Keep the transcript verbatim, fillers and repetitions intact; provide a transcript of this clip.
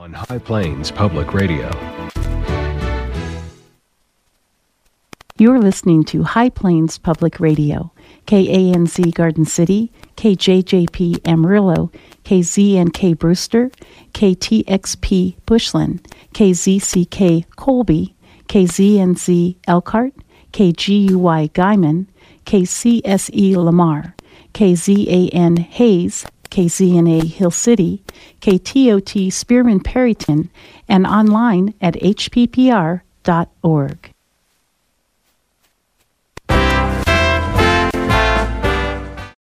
on High Plains Public Radio. You're listening to High Plains Public Radio, K A N Z Garden City, K J J P Amarillo, K Z N K Brewster, K T X P Bushland, K Z C K Colby, K Z N Z Elkhart, K G U Y Guyman, K C S E Lamar, K Z A N Hayes, K Z N A Hill City, K T O T Spearman Perryton, and online at h p p r dot org.